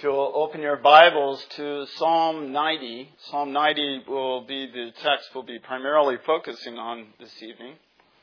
If you'll open your Bibles to Psalm 90. Psalm 90 will be the text we'll be primarily focusing on this evening.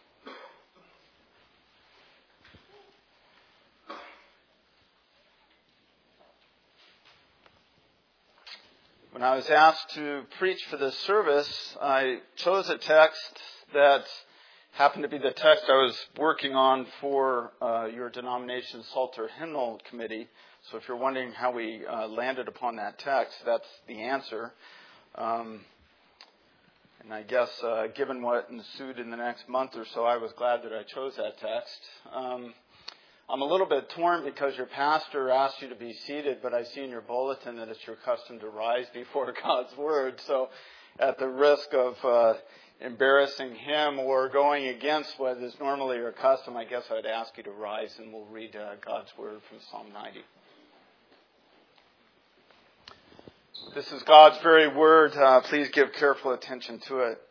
When I was asked to preach for this service, I chose a text that happened to be the text I was working on for your denomination's Psalter Hymnal Committee. So if you're wondering how we landed upon that text, that's the answer. And I guess given what ensued in the next month or so, I was glad that I chose that text. I'm a little bit torn because your pastor asked you to be seated, but I see in your bulletin that it's your custom to rise before God's Word. So at the risk of embarrassing him or going against what is normally your custom, I guess I'd ask you to rise and we'll read God's Word from Psalm 90. This is God's very word. Please give careful attention to it.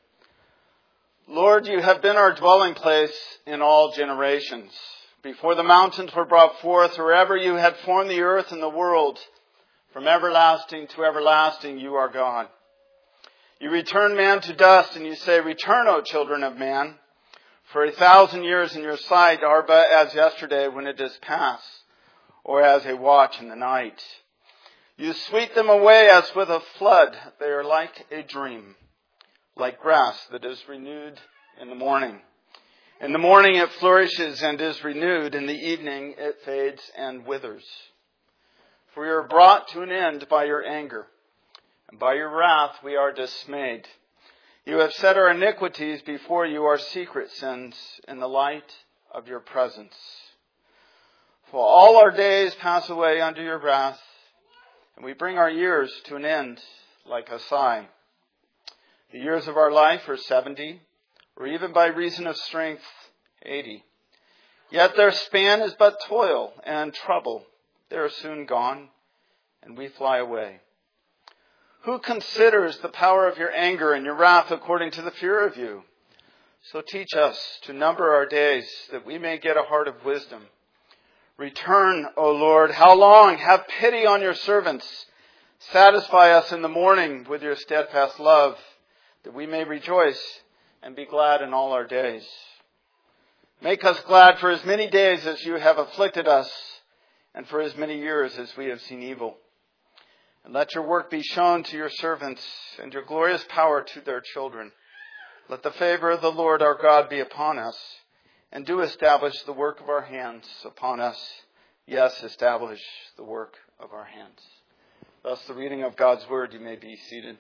Lord, you have been our dwelling place in all generations. Before the mountains were brought forth, or ever you had formed the earth and the world, from everlasting to everlasting you are God. You return man to dust, and you say, Return, O children of man. For 1,000 years in your sight are but as yesterday when it is past, or as a watch in the night. You sweep them away as with a flood. They are like a dream, like grass that is renewed in the morning. In the morning it flourishes and is renewed. In the evening it fades and withers. For we are brought to an end by your anger, and by your wrath we are dismayed. You have set our iniquities before you, our secret sins, in the light of your presence. For all our days pass away under your wrath, and we bring our years to an end like a sigh. The years of our life are 70, or even by reason of strength, 80. Yet their span is but toil and trouble. They are soon gone, and we fly away. Who considers the power of your anger and your wrath according to the fear of you? So teach us to number our days, that we may get a heart of wisdom. Return, O Lord, how long? Have pity on your servants. Satisfy us in the morning with your steadfast love, that we may rejoice and be glad in all our days. Make us glad for as many days as you have afflicted us, and for as many years as we have seen evil. And let your work be shown to your servants, and your glorious power to their children. Let the favor of the Lord our God be upon us, and do establish the work of our hands upon us. Yes, establish the work of our hands. Thus the reading of God's word. You may be seated.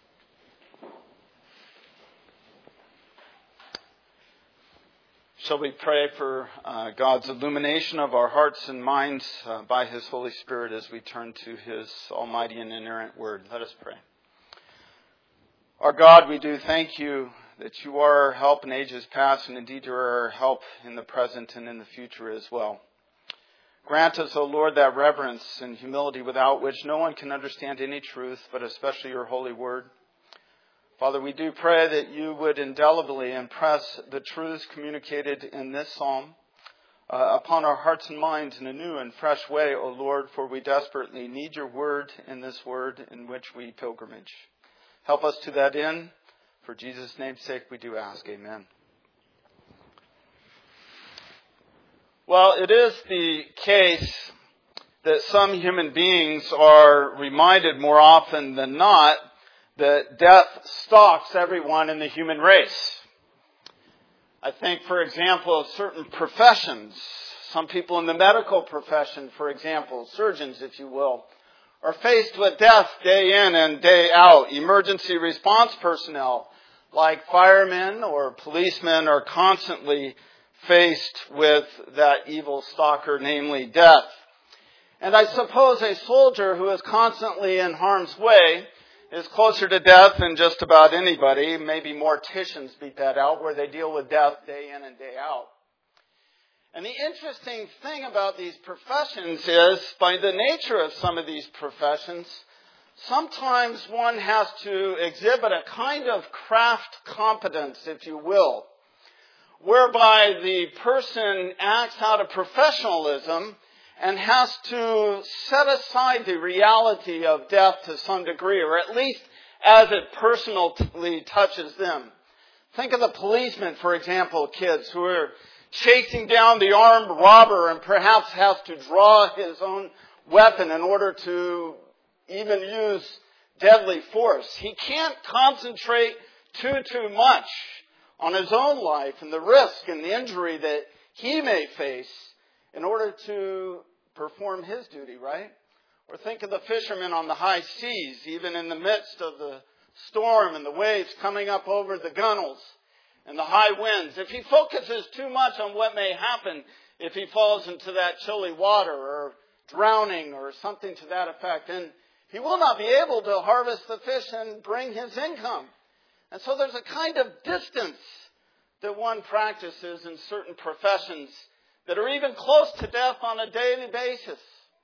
Shall we pray for God's illumination of our hearts and minds by His Holy Spirit as we turn to His almighty and inerrant word? Let us pray. Our God, we do thank you that you are our help in ages past, and indeed you are our help in the present and in the future as well. Grant us, O Lord, that reverence and humility without which no one can understand any truth, but especially your holy word. Father, we do pray that you would indelibly impress the truths communicated in this psalm upon our hearts and minds in a new and fresh way, O Lord, for we desperately need your word in this word in which we pilgrimage. Help us to that end. For Jesus' name's sake, we do ask. Amen. Well, it is the case that some human beings are reminded more often than not that death stalks everyone in the human race. I think, for example, of certain professions. Some people in the medical profession, for example, surgeons, if you will, are faced with death day in and day out. Emergency response personnel, like firemen or policemen, are constantly faced with that evil stalker, namely death. And I suppose a soldier who is constantly in harm's way is closer to death than just about anybody. Maybe morticians beat that out, where they deal with death day in and day out. And the interesting thing about these professions is, by the nature of some of these professions, sometimes one has to exhibit a kind of craft competence, if you will, whereby the person acts out of professionalism and has to set aside the reality of death to some degree, or at least as it personally touches them. Think of the policeman, for example, kids, who are chasing down the armed robber and perhaps has to draw his own weapon in order to even use deadly force. He can't concentrate too much on his own life and the risk and the injury that he may face in order to perform his duty, right? Or think of the fishermen on the high seas, even in the midst of the storm and the waves coming up over the gunnels and the high winds. If he focuses too much on what may happen if he falls into that chilly water or drowning or something to that effect, then he will not be able to harvest the fish and bring his income. And so there's a kind of distance that one practices in certain professions that are even close to death on a daily basis.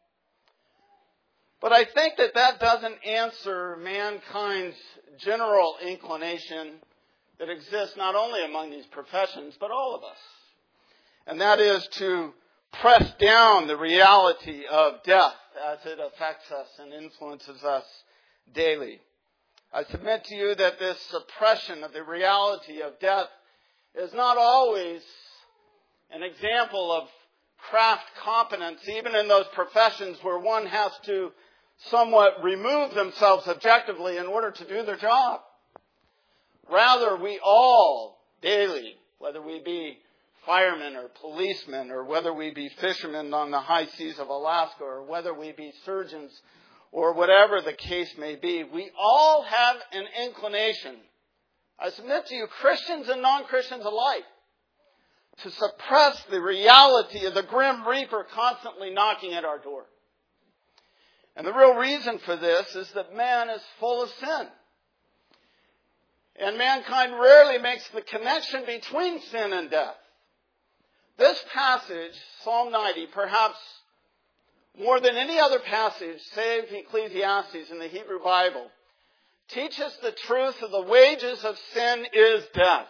But I think that doesn't answer mankind's general inclination that exists not only among these professions, but all of us. And that is to press down the reality of death as it affects us and influences us daily. I submit to you that this suppression of the reality of death is not always an example of craft competence, even in those professions where one has to somewhat remove themselves objectively in order to do their job. Rather, we all daily, whether we be firemen or policemen, or whether we be fishermen on the high seas of Alaska, or whether we be surgeons, or whatever the case may be, we all have an inclination, I submit to you, Christians and non-Christians alike, to suppress the reality of the grim reaper constantly knocking at our door. And the real reason for this is that man is full of sin. And mankind rarely makes the connection between sin and death. This passage, Psalm 90, perhaps more than any other passage, save Ecclesiastes in the Hebrew Bible, teaches the truth of the wages of sin is death.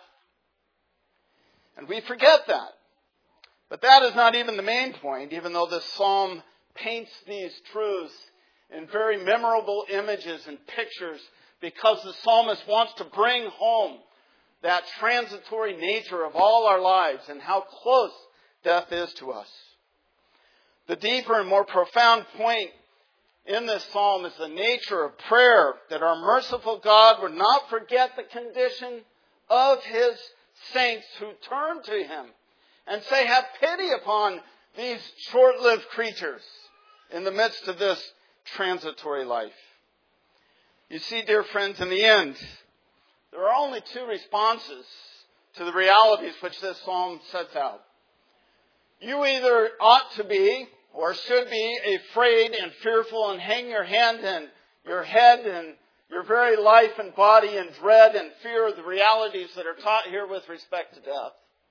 And we forget that. But that is not even the main point, even though this psalm paints these truths in very memorable images and pictures, because the psalmist wants to bring home that transitory nature of all our lives and how close death is to us. The deeper and more profound point in this psalm is the nature of prayer, that our merciful God would not forget the condition of His saints who turn to Him and say, have pity upon these short-lived creatures in the midst of this transitory life. You see, dear friends, in the end, there are only two responses to the realities which this psalm sets out. You either ought to be or should be afraid and fearful and hang your hand and your head and your very life and body in dread and fear of the realities that are taught here with respect to death.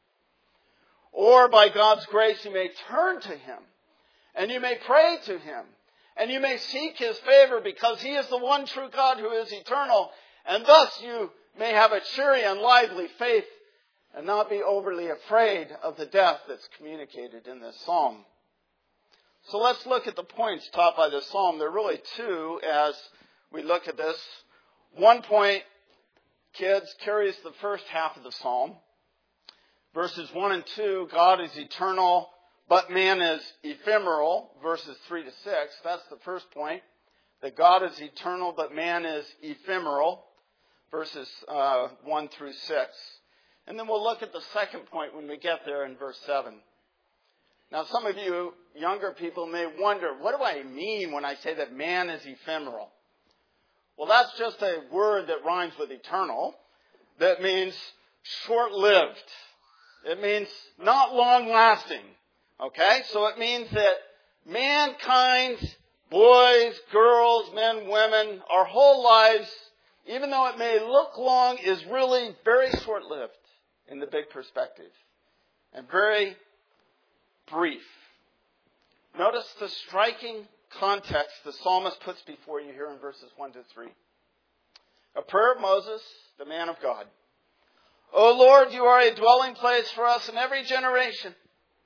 Or by God's grace you may turn to Him and you may pray to Him and you may seek His favor, because He is the one true God who is eternal, and thus you may have a cheery and lively faith and not be overly afraid of the death that's communicated in this psalm. So let's look at the points taught by this psalm. There are really two as we look at this. One point, kids, carries the first half of the psalm. Verses 1 and 2, God is eternal, but man is ephemeral. Verses 3 to 6, that's the first point. That God is eternal, but man is ephemeral. Verses 1 through 6. And then we'll look at the second point when we get there in verse 7. Now, some of you younger people may wonder, what do I mean when I say that man is ephemeral? Well, that's just a word that rhymes with eternal. That means short-lived. It means not long-lasting. Okay? So it means that mankind, boys, girls, men, women, our whole lives, even though it may look long, is really very short-lived in the big perspective. And very brief. Notice the striking context the psalmist puts before you here in verses 1 to 3. A prayer of Moses, the man of God. O Lord, you are a dwelling place for us in every generation.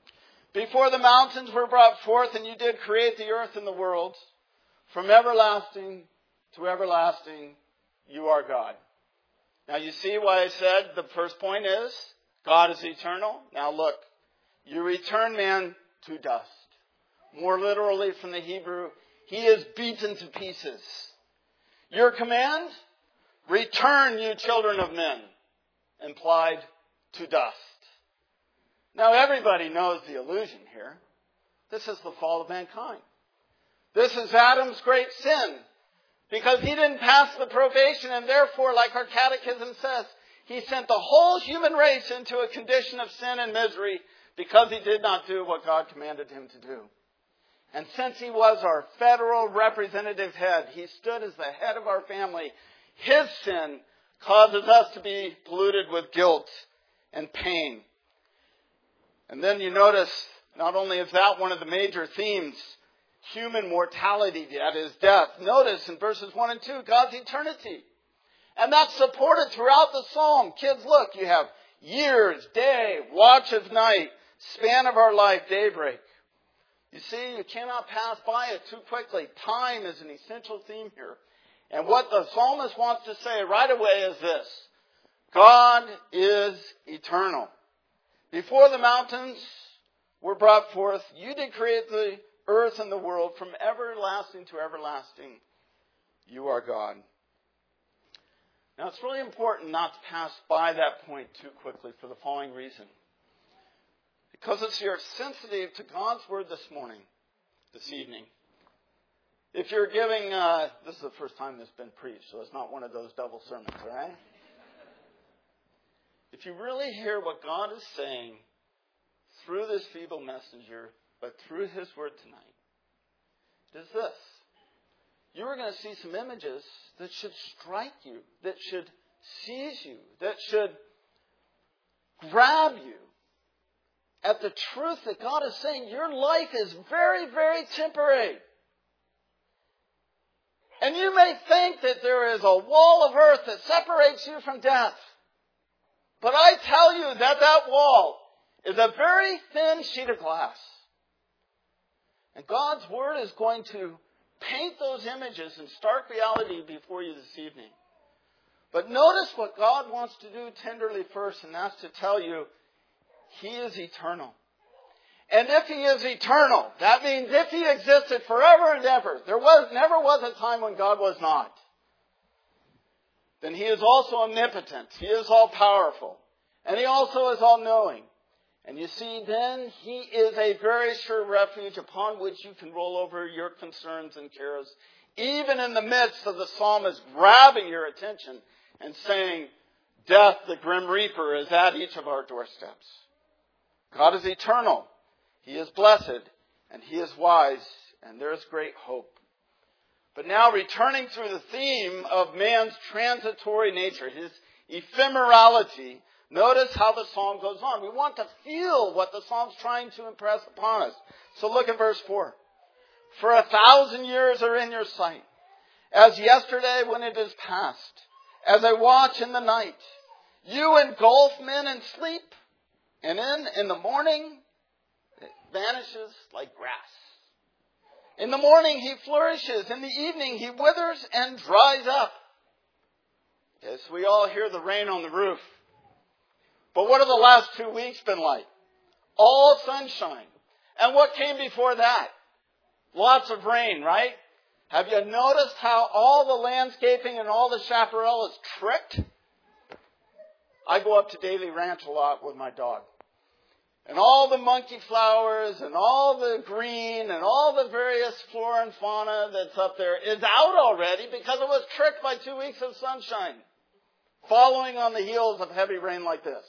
Before the mountains were brought forth, and you did create the earth and the world, from everlasting to everlasting, you are God. Now you see why I said the first point is, God is eternal. Now look, you return man to dust. More literally from the Hebrew, he is beaten to pieces. Your command, return you children of men, implied to dust. Now everybody knows the allusion here. This is the fall of mankind. This is Adam's great sin. Because he didn't pass the probation, and therefore, like our catechism says, he sent the whole human race into a condition of sin and misery because he did not do what God commanded him to do. And since he was our federal representative head, he stood as the head of our family, his sin causes us to be polluted with guilt and pain. And then you notice, not only is that one of the major themes, human mortality, that is death. Notice in verses 1 and 2, God's eternity. And that's supported throughout the psalm. Kids, look, you have years, day, watch of night, span of our life, daybreak. You see, you cannot pass by it too quickly. Time is an essential theme here. And what the psalmist wants to say right away is this: God is eternal. Before the mountains were brought forth, you did create the earth and the world. From everlasting to everlasting, you are God. Now, it's really important not to pass by that point too quickly for the following reason. Because if you're sensitive to God's word this evening, if you're giving, this is the first time this has been preached, so it's not one of those double sermons, all right? If you really hear what God is saying through this feeble messenger, but through his word tonight, it is this. You are going to see some images that should strike you, that should seize you, that should grab you at the truth that God is saying your life is very, very temporary. And you may think that there is a wall of earth that separates you from death. But I tell you that that wall is a very thin sheet of glass. And God's word is going to paint those images in stark reality before you this evening. But notice what God wants to do tenderly first, and that's to tell you he is eternal. And if he is eternal, that means if he existed forever and ever, there never was a time when God was not, then he is also omnipotent. He is all-powerful. And he also is all-knowing. And you see, then he is a very sure refuge upon which you can roll over your concerns and cares, even in the midst of the psalmist grabbing your attention and saying, death, the grim reaper, is at each of our doorsteps. God is eternal. He is blessed, and he is wise, and there is great hope. But now, returning through the theme of man's transitory nature, his ephemerality, notice how the psalm goes on. We want to feel what the psalm's trying to impress upon us. So look at verse 4. For 1,000 years are in your sight, as yesterday when it is past, as I watch in the night. You engulf men in sleep, and in the morning it vanishes like grass. In the morning he flourishes, in the evening he withers and dries up. Yes, we all hear the rain on the roof. But what have the last 2 weeks been like? All sunshine. And what came before that? Lots of rain, right? Have you noticed how all the landscaping and all the chaparral is tricked? I go up to Daly Ranch a lot with my dog. And all the monkey flowers and all the green and all the various flora and fauna that's up there is out already because it was tricked by 2 weeks of sunshine, following on the heels of heavy rain like this.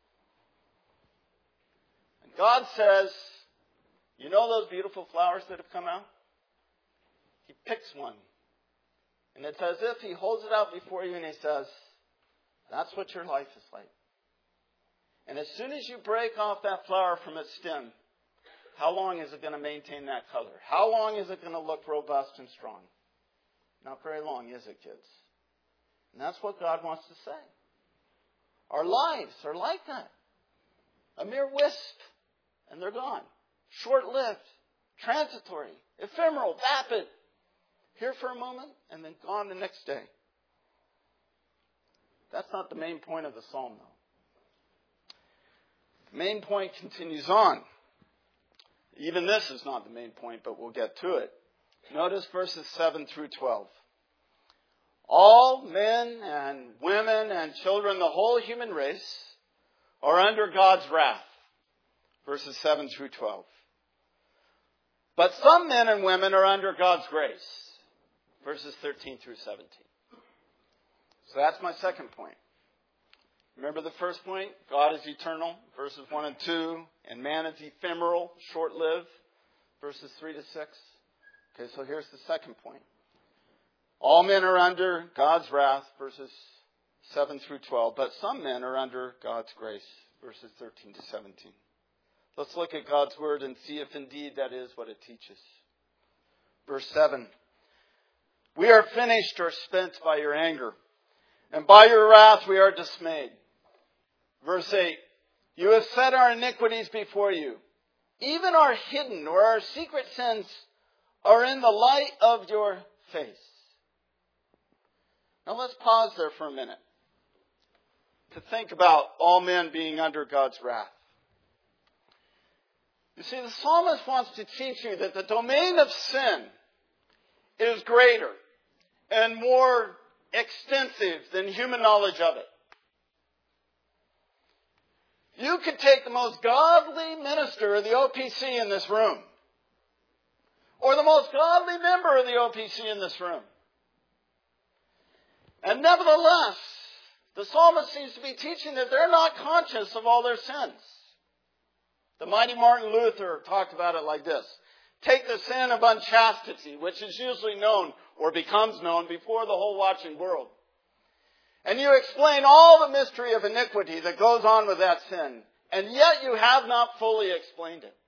And God says, you know those beautiful flowers that have come out? He picks one. And it's as if he holds it out before you and he says, that's what your life is like. And as soon as you break off that flower from its stem, how long is it going to maintain that color? How long is it going to look robust and strong? Not very long, is it, kids? And that's what God wants to say. Our lives are like that. A mere wisp, and they're gone. short-lived, transitory, ephemeral, vapid. Here for a moment and then gone the next day. That's not the main point of the psalm, though. The main point continues on. Even this is not the main point, but we'll get to it. Notice verses 7 through 12. All men and women and children, the whole human race, are under God's wrath. Verses 7 through 12. But some men and women are under God's grace. Verses 13 through 17. So that's my second point. Remember the first point? God is eternal, verses 1 and 2. And man is ephemeral, short-lived, verses 3 to 6. Okay, so here's the second point. All men are under God's wrath, verses 7 through 12. But some men are under God's grace, verses 13 to 17. Let's look at God's word and see if indeed that is what it teaches. Verse 7. We are finished or spent by your anger, and by your wrath we are dismayed. Verse 8. You have set our iniquities before you. Even our hidden or our secret sins are in the light of your face. Now let's pause there for a minute to think about all men being under God's wrath. You see, the psalmist wants to teach you that the domain of sin is greater and more extensive than human knowledge of it. You could take the most godly minister of the OPC in this room, or the most godly member of the OPC in this room. And nevertheless, the psalmist seems to be teaching that they're not conscious of all their sins. The mighty Martin Luther talked about it like this. Take the sin of unchastity, which is usually known or becomes known before the whole watching world. And you explain all the mystery of iniquity that goes on with that sin. And yet you have not fully explained it.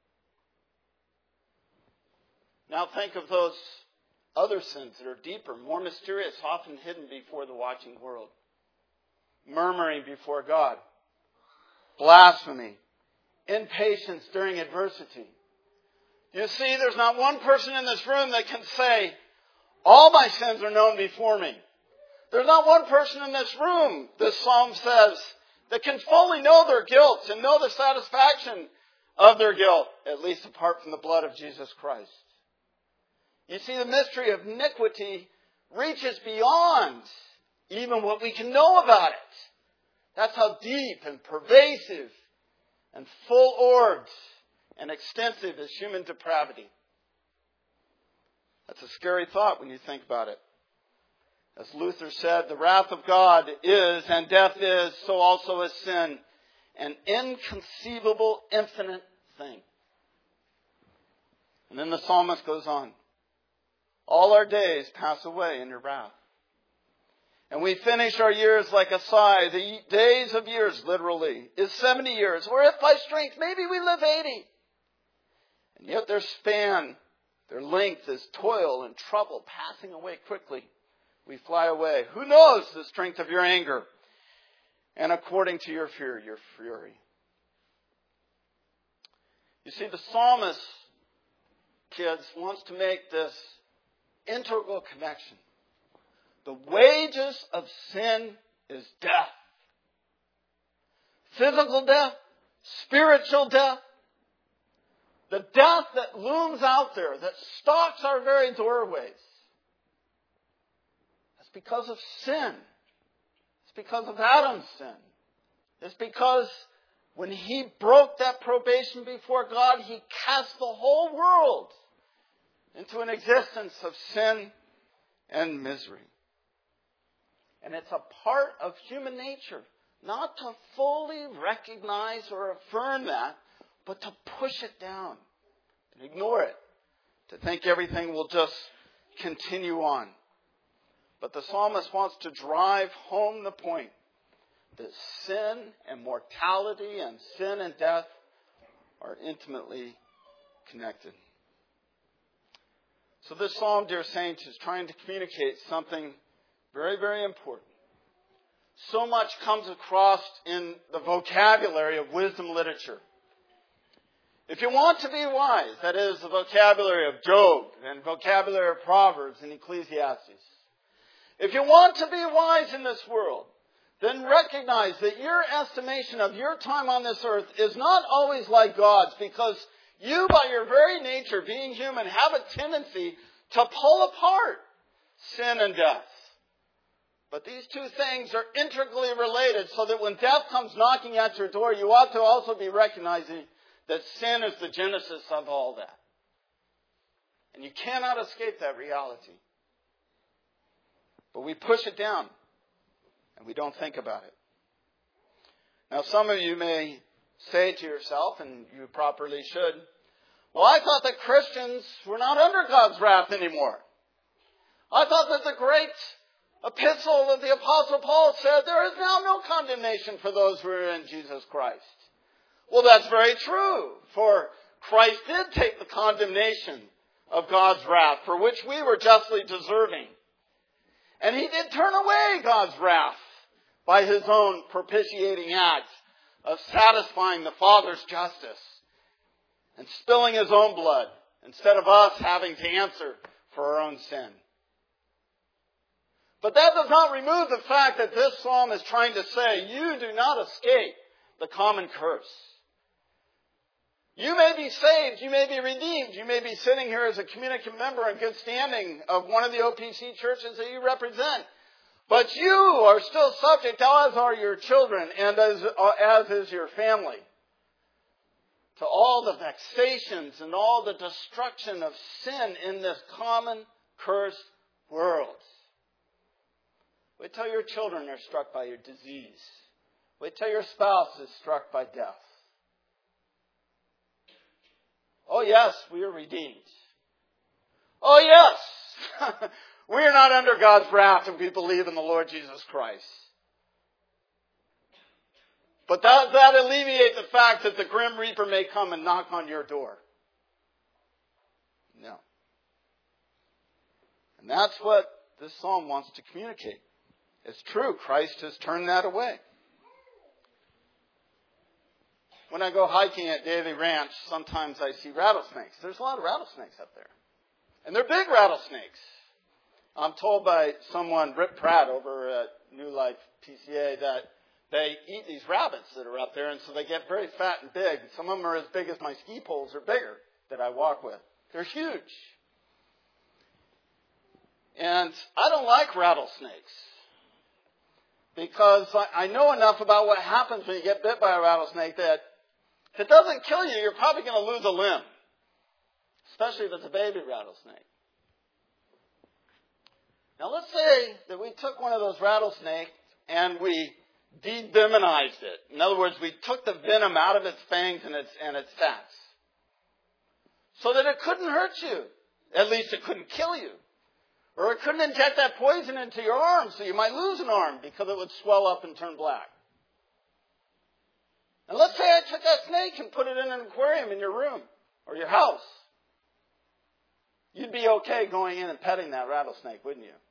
Now think of those other sins that are deeper, more mysterious, often hidden before the watching world. Murmuring before God. Blasphemy. Impatience during adversity. You see, there's not one person in this room that can say, all my sins are known before me. There's not one person in this room, this psalm says, that can fully know their guilt and know the satisfaction of their guilt, at least apart from the blood of Jesus Christ. You see, the mystery of iniquity reaches beyond even what we can know about it. That's how deep and pervasive and full-orbed and extensive is human depravity. That's a scary thought when you think about it. As Luther said, the wrath of God is, and death is, so also is sin, an inconceivable, infinite thing. And then the psalmist goes on. All our days pass away in your wrath. And we finish our years like a sigh. The days of years, literally, is 70 years. Or if by strength, maybe we live 80. And yet their span, their length is toil and trouble, passing away quickly. We fly away. Who knows the strength of your anger? And according to your fear, your fury. You see, the psalmist, kids, wants to make this integral connection. The wages of sin is death. Physical death, spiritual death. The death that looms out there, that stalks our very doorways. That's because of sin. It's because of Adam's sin. It's because when he broke that probation before God, he cast the whole world into an existence of sin and misery. And it's a part of human nature not to fully recognize or affirm that, but to push it down and ignore it, to think everything will just continue on. But the psalmist wants to drive home the point that sin and mortality and sin and death are intimately connected. So this psalm, dear saints, is trying to communicate something very, very important. So much comes across in the vocabulary of wisdom literature. If you want to be wise, that is the vocabulary of Job and vocabulary of Proverbs and Ecclesiastes. If you want to be wise in this world, then recognize that your estimation of your time on this earth is not always like God's, because you, by your very nature, being human, have a tendency to pull apart sin and death. But these two things are intricately related, so that when death comes knocking at your door, you ought to also be recognizing that sin is the genesis of all that. And you cannot escape that reality. But we push it down, and we don't think about it. Now, some of you may say to yourself, and you properly should, well, I thought that Christians were not under God's wrath anymore. I thought that the great epistle of the Apostle Paul said, there is now no condemnation for those who are in Jesus Christ. Well, that's very true, for Christ did take the condemnation of God's wrath, for which we were justly deserving. And he did turn away God's wrath by his own propitiating act of satisfying the Father's justice and spilling his own blood instead of us having to answer for our own sin. But that does not remove the fact that this psalm is trying to say, you do not escape the common curse. You may be saved, you may be redeemed, you may be sitting here as a communicant member in good standing of one of the OPC churches that you represent. But you are still subject, as are your children and as is your family, to all the vexations and all the destruction of sin in this common cursed world. Wait till your children are struck by your disease. Wait till your spouse is struck by death. Oh yes, we are redeemed. Oh yes, we are not under God's wrath if we believe in the Lord Jesus Christ. But does that alleviate the fact that the grim reaper may come and knock on your door? No. And that's what this psalm wants to communicate. It's true, Christ has turned that away. When I go hiking at Daly Ranch, sometimes I see rattlesnakes. There's a lot of rattlesnakes up there. And they're big rattlesnakes. I'm told by someone, Rip Pratt over at New Life PCA, that they eat these rabbits that are up there, and so they get very fat and big. Some of them are as big as my ski poles or bigger that I walk with. They're huge. And I don't like rattlesnakes, because I know enough about what happens when you get bit by a rattlesnake that if it doesn't kill you, you're probably going to lose a limb, especially if it's a baby rattlesnake. Now let's say that we took one of those rattlesnakes and we de-venomized it. In other words, we took the venom out of its fangs and its fats, so that it couldn't hurt you. At least it couldn't kill you. Or it couldn't inject that poison into your arm, so you might lose an arm because it would swell up and turn black. And let's say I took that snake and put it in an aquarium in your room or your house. You'd be okay going in and petting that rattlesnake, wouldn't you?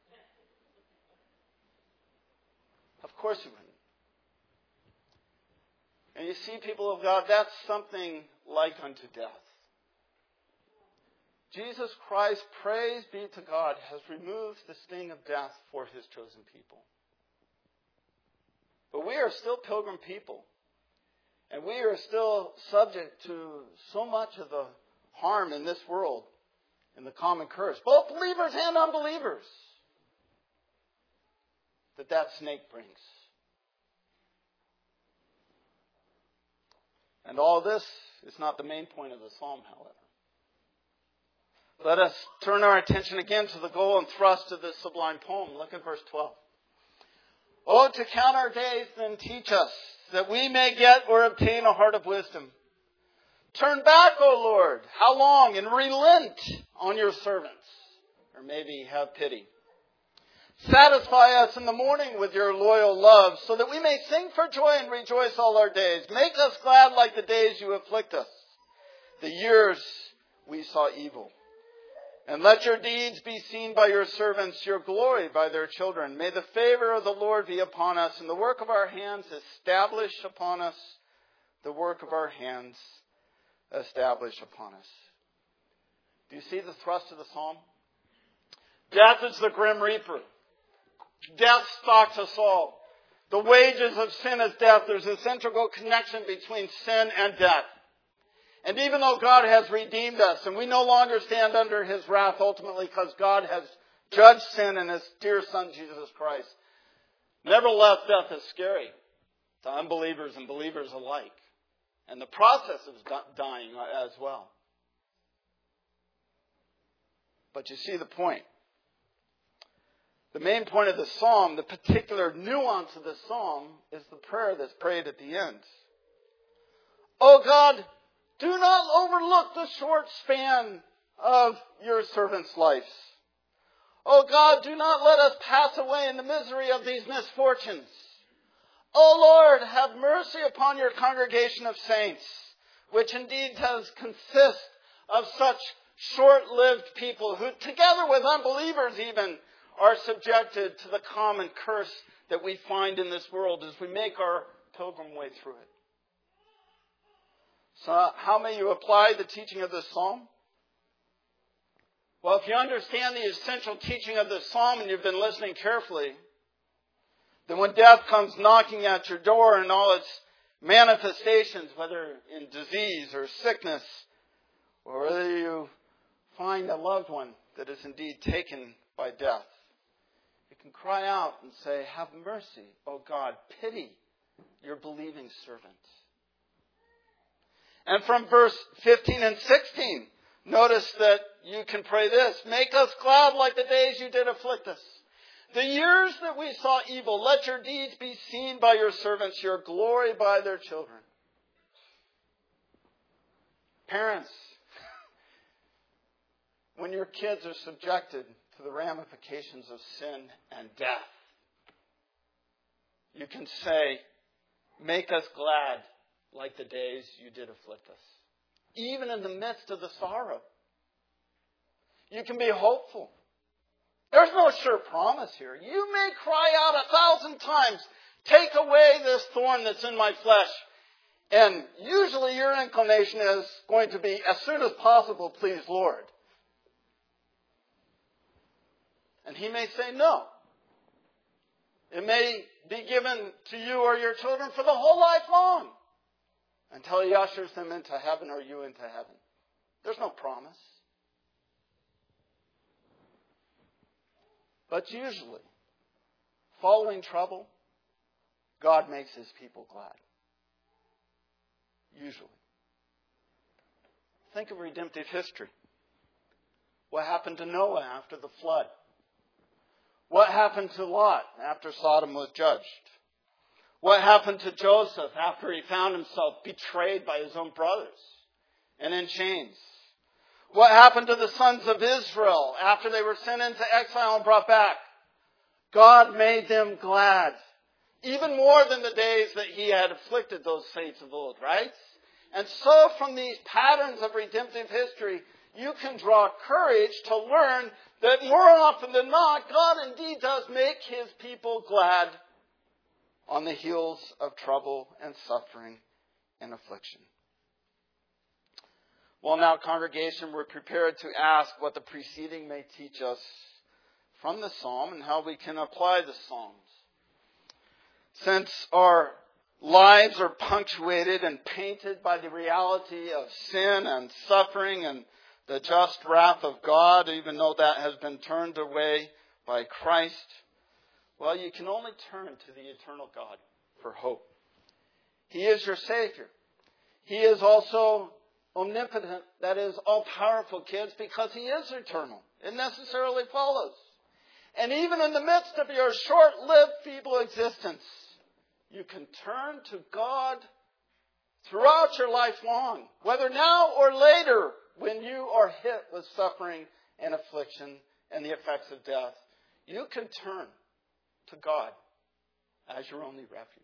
Of course you wouldn't. And you see, people of God, that's something like unto death. Jesus Christ, praise be to God, has removed the sting of death for his chosen people. But we are still pilgrim people. And we are still subject to so much of the harm in this world, in the common curse, both believers and unbelievers, that snake brings. And all this is not the main point of the psalm, however. Let us turn our attention again to the goal and thrust of this sublime poem. Look at verse 12. Oh, to count our days, then teach us, that we may get or obtain a heart of wisdom. Turn back, O Lord, how long, and relent on your servants, or maybe have pity. Satisfy us in the morning with your loyal love, so that we may sing for joy and rejoice all our days. Make us glad like the days you afflict us, the years we saw evil. And let your deeds be seen by your servants, your glory by their children. May the favor of the Lord be upon us, and the work of our hands establish upon us the work of our hands. establish upon us. Do you see the thrust of the psalm? Death is the grim reaper. Death stalks us all. The wages of sin is death. There's this integral connection between sin and death. And even though God has redeemed us, and we no longer stand under His wrath ultimately because God has judged sin in His dear Son, Jesus Christ, nevertheless, death is scary to unbelievers and believers alike. And the process of dying as well. But you see the point. The main point of the psalm, the particular nuance of the psalm, is the prayer that's prayed at the end. Oh God, do not overlook the short span of your servants' lives. Oh God, do not let us pass away in the misery of these misfortunes. Oh Lord, have mercy upon your congregation of saints, which indeed does consist of such short-lived people who, together with unbelievers even, are subjected to the common curse that we find in this world as we make our pilgrim way through it. So how may you apply the teaching of this psalm? Well, if you understand the essential teaching of this psalm and you've been listening carefully, then when death comes knocking at your door in all its manifestations, whether in disease or sickness, or whether you find a loved one that is indeed taken by death, you can cry out and say, have mercy, O God, pity your believing servant. And from verse 15 and 16, notice that you can pray this: make us glad like the days you did afflict us. The years that we saw evil, let your deeds be seen by your servants, your glory by their children. Parents, when your kids are subjected to the ramifications of sin and death, you can say, make us glad like the days you did afflict us. Even in the midst of the sorrow, you can be hopeful. There's no sure promise here. You may cry out 1,000 times, take away this thorn that's in my flesh. And usually your inclination is going to be, as soon as possible, please, Lord. And He may say no. It may be given to you or your children for the whole life long, until He ushers them into heaven or you into heaven. There's no promise. But usually, following trouble, God makes His people glad. Usually. Think of redemptive history. What happened to Noah after the flood? What happened to Lot after Sodom was judged? What happened to Joseph after he found himself betrayed by his own brothers and in chains? What happened to the sons of Israel after they were sent into exile and brought back? God made them glad, even more than the days that He had afflicted those saints of old, right? And so from these patterns of redemptive history, you can draw courage to learn that more often than not, God indeed does make His people glad on the heels of trouble and suffering and affliction. Well, now, congregation, we're prepared to ask what the preceding may teach us from the psalm and how we can apply the psalms. Since our lives are punctuated and painted by the reality of sin and suffering and the just wrath of God, even though that has been turned away by Christ, well, you can only turn to the eternal God for hope. He is your Savior. He is also omnipotent, that is, all-powerful, kids, because He is eternal. It necessarily follows. And even in the midst of your short-lived, feeble existence, you can turn to God throughout your life long, whether now or later, when you are hit with suffering and affliction and the effects of death. You can turn to God as your only refuge.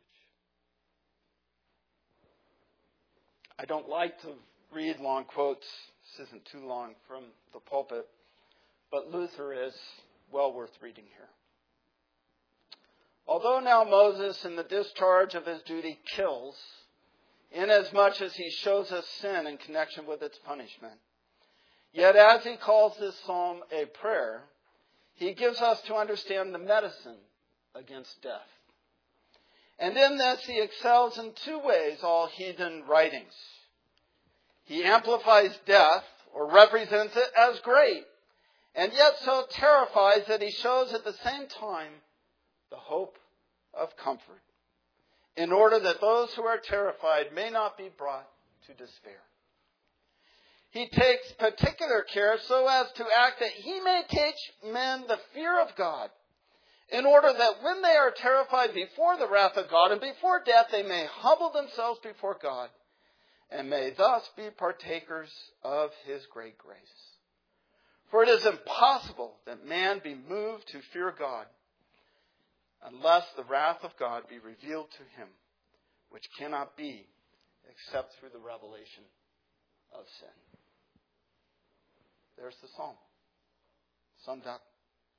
I don't like to read long quotes. This isn't too long from the pulpit. But Luther is well worth reading here. Although now Moses, in the discharge of his duty, kills, inasmuch as he shows us sin in connection with its punishment. Yet as he calls this psalm a prayer, he gives us to understand the medicine against death. And in this he excels in two ways all heathen writings. He amplifies death, or represents it as great, and yet so terrifies that he shows at the same time the hope of comfort, in order that those who are terrified may not be brought to despair. He takes particular care so as to act that he may teach men the fear of God, in order that when they are terrified before the wrath of God and before death, they may humble themselves before God and may thus be partakers of his great grace. For it is impossible that man be moved to fear God unless the wrath of God be revealed to him, which cannot be except through the revelation of sin. There's the psalm, summed up.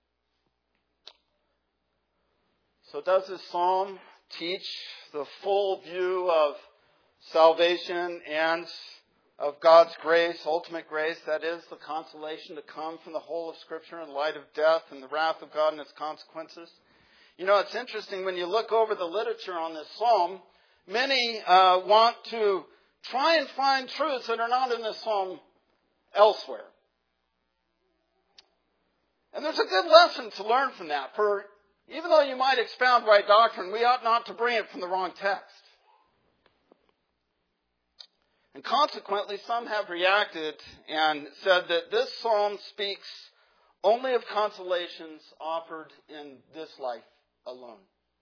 So does this psalm teach the full view of salvation and of God's grace, ultimate grace, that is, the consolation to come from the whole of Scripture in light of death and the wrath of God and its consequences? You know, it's interesting when you look over the literature on this psalm, many want to try and find truths that are not in this psalm elsewhere. And there's a good lesson to learn from that. For even though you might expound right doctrine, we ought not to bring it from the wrong text. And consequently, some have reacted and said that this psalm speaks only of consolations offered in this life alone.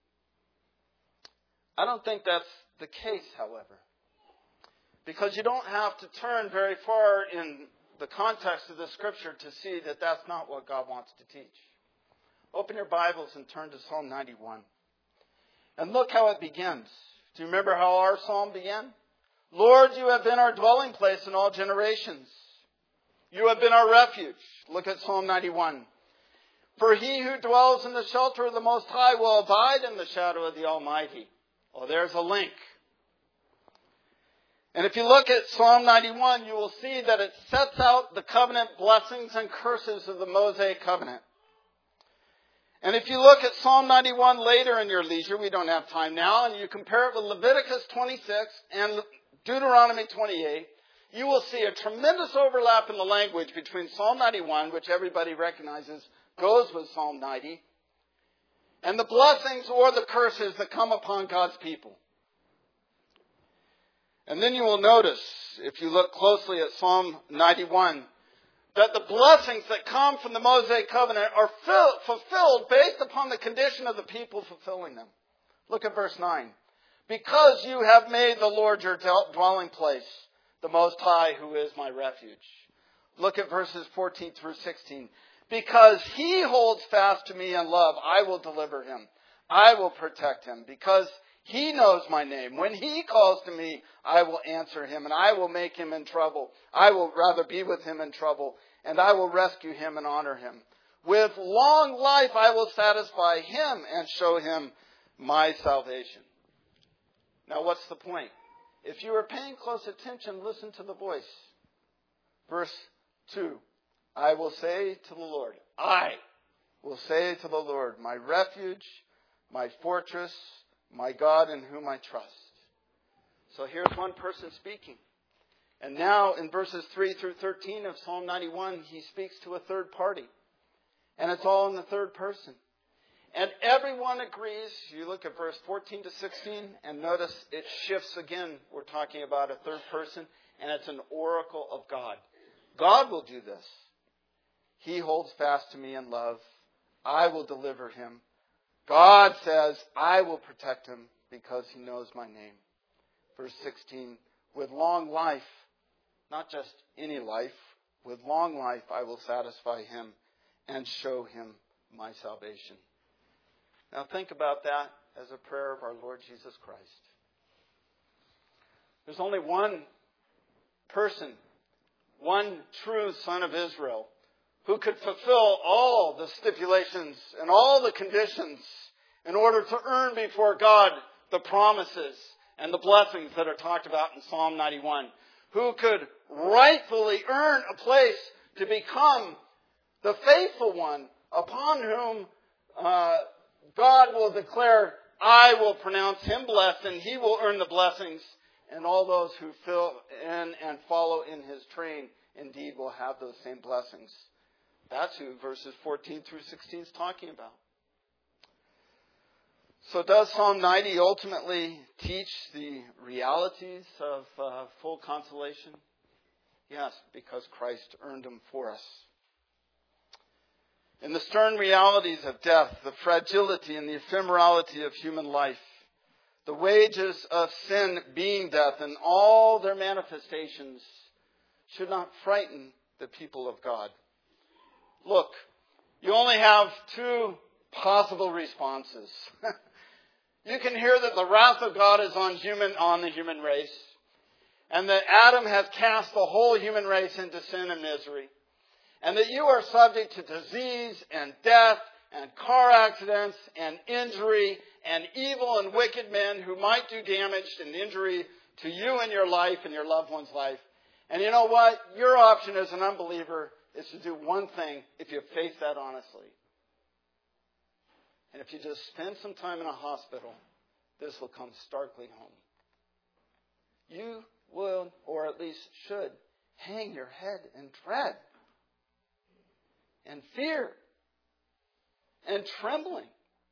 I don't think that's the case, however, because you don't have to turn very far in the context of the Scripture to see that that's not what God wants to teach. Open your Bibles and turn to Psalm 91. And look how it begins. Do you remember how our psalm began? Lord, you have been our dwelling place in all generations. You have been our refuge. Look at Psalm 91. For he who dwells in the shelter of the Most High will abide in the shadow of the Almighty. Well, there's a link. And if you look at Psalm 91, you will see that it sets out the covenant blessings and curses of the Mosaic covenant. And if you look at Psalm 91 later in your leisure, we don't have time now, and you compare it with Leviticus 26 and Deuteronomy 28, you will see a tremendous overlap in the language between Psalm 91, which everybody recognizes goes with Psalm 90, and the blessings or the curses that come upon God's people. And then you will notice, if you look closely at Psalm 91, that the blessings that come from the Mosaic covenant are fulfilled based upon the condition of the people fulfilling them. Look at verse 9. Because you have made the Lord your dwelling place, the Most High, who is my refuge. Look at verses 14 through 16. Because he holds fast to me in love, I will deliver him. I will protect him. Because he knows my name. When he calls to me, I will answer him, and I will make him in trouble. I will rather be with him in trouble, and I will rescue him and honor him. With long life I will satisfy him and show him my salvation. Now what's the point? If you are paying close attention, listen to the voice. Verse 2. I will say to the Lord, I will say to the Lord, my refuge, my fortress, my God in whom I trust. So here's one person speaking. And now in verses 3 through 13 of Psalm 91, he speaks to a third party. And it's all in the third person. And everyone agrees. You look at verse 14 to 16 and notice it shifts again. We're talking about a third person, and it's an oracle of God. God will do this. He holds fast to me in love. I will deliver him. God says, I will protect him because he knows my name. Verse 16, with long life, not just any life, with long life I will satisfy him and show him my salvation. Now think about that as a prayer of our Lord Jesus Christ. There's only one person, one true Son of Israel, who could fulfill all the stipulations and all the conditions in order to earn before God the promises and the blessings that are talked about in Psalm 91. Who could rightfully earn a place to become the faithful one upon whom God will declare, I will pronounce him blessed, and he will earn the blessings, and all those who fill in and follow in his train indeed will have those same blessings. That's who verses 14 through 16 is talking about. So does Psalm 90 ultimately teach the realities of full consolation? Yes, because Christ earned them for us. In the stern realities of death, the fragility and the ephemerality of human life, the wages of sin being death and all their manifestations should not frighten the people of God. Look, you only have two possible responses. You can hear that the wrath of God is on the human race, and that Adam has cast the whole human race into sin and misery, and that you are subject to disease and death and car accidents and injury and evil and wicked men who might do damage and injury to you and your life and your loved one's life. And you know what? Your option as an unbeliever is to do one thing if you face that honestly. And if you just spend some time in a hospital, this will come starkly home. You will, or at least should, hang your head in dread and fear and trembling.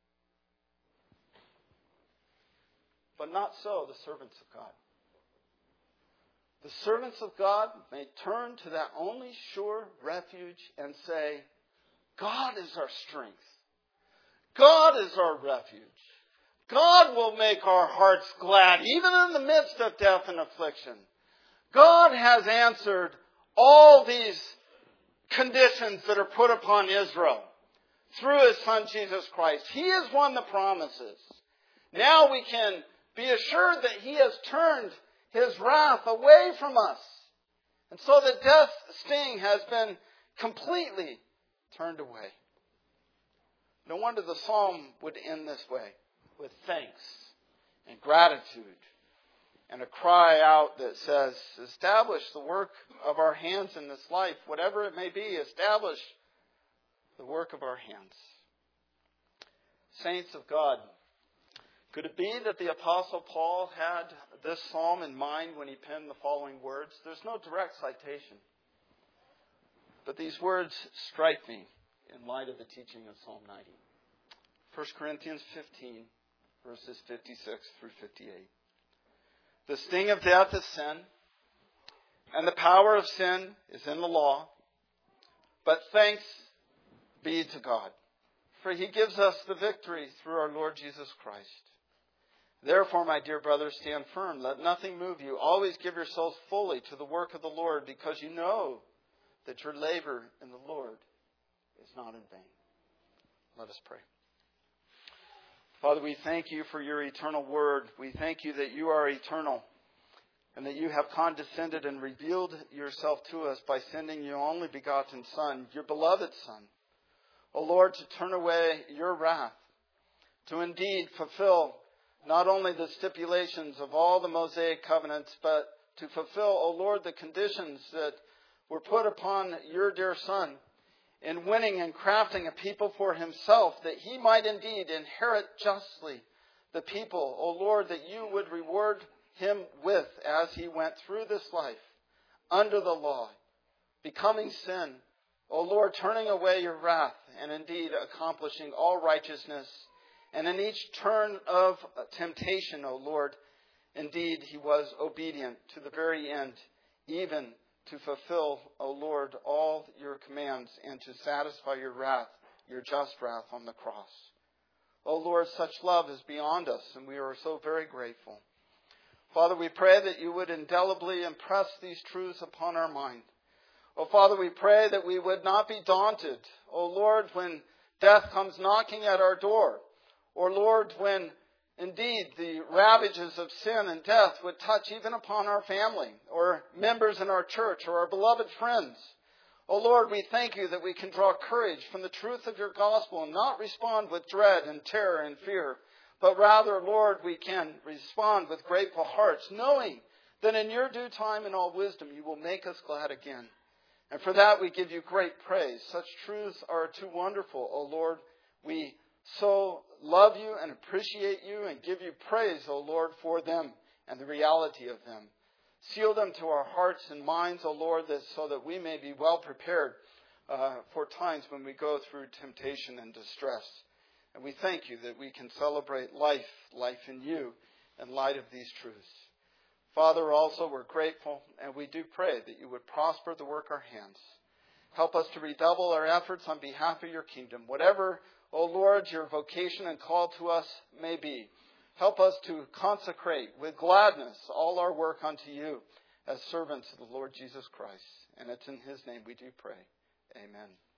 But not so the servants of God. The servants of God may turn to that only sure refuge and say, God is our strength. God is our refuge. God will make our hearts glad, even in the midst of death and affliction. God has answered all these conditions that are put upon Israel through His Son, Jesus Christ. He has won the promises. Now we can be assured that He has turned His wrath away from us. And so the death sting has been completely turned away. No wonder the psalm would end this way, with thanks and gratitude and a cry out that says, establish the work of our hands in this life, whatever it may be, establish the work of our hands. Saints of God, could it be that the Apostle Paul had this psalm in mind when he penned the following words? There's no direct citation, but these words strike me in light of the teaching of Psalm 90. 1 Corinthians 15, verses 56 through 58. The sting of death is sin, and the power of sin is in the law. But thanks be to God, for He gives us the victory through our Lord Jesus Christ. Therefore, my dear brothers, stand firm. Let nothing move you. Always give yourselves fully to the work of the Lord, because you know that your labor in the Lord is not in vain. Let us pray. Father, we thank You for Your eternal word. We thank You that You are eternal and that You have condescended and revealed Yourself to us by sending Your only begotten Son, Your beloved Son, O Lord, to turn away Your wrath, to indeed fulfill not only the stipulations of all the Mosaic covenants, but to fulfill, O Lord, the conditions that were put upon Your dear Son in winning and crafting a people for Himself, that He might indeed inherit justly the people, O Lord, that You would reward Him with as He went through this life under the law, becoming sin, O Lord, turning away Your wrath and indeed accomplishing all righteousness. And in each turn of temptation, O Lord, indeed He was obedient to the very end, even to fulfill, O Lord, all Your commands and to satisfy Your wrath, Your just wrath on the cross. O Lord, such love is beyond us, and we are so very grateful. Father, we pray that You would indelibly impress these truths upon our mind. O Father, we pray that we would not be daunted, O Lord, when death comes knocking at our door, or Lord, when indeed the ravages of sin and death would touch even upon our family, or members in our church, or our beloved friends. O Lord, we thank You that we can draw courage from the truth of Your gospel and not respond with dread and terror and fear, but rather, Lord, we can respond with grateful hearts, knowing that in your due time and all wisdom you will make us glad again. And for that we give you great praise. Such truths are too wonderful, O Lord. We so love you and appreciate you and give you praise, O Lord, for them and the reality of them. Seal them to our hearts and minds, O Lord, so that we may be well prepared for times when we go through temptation and distress. And we thank you that we can celebrate life in you, in light of these truths. Father, also we're grateful, and we do pray that you would prosper the work of our hands. Help us to redouble our efforts on behalf of your kingdom. Whatever, O Lord, your vocation and call to us may be, help us to consecrate with gladness all our work unto you as servants of the Lord Jesus Christ. And it's in his name we do pray. Amen.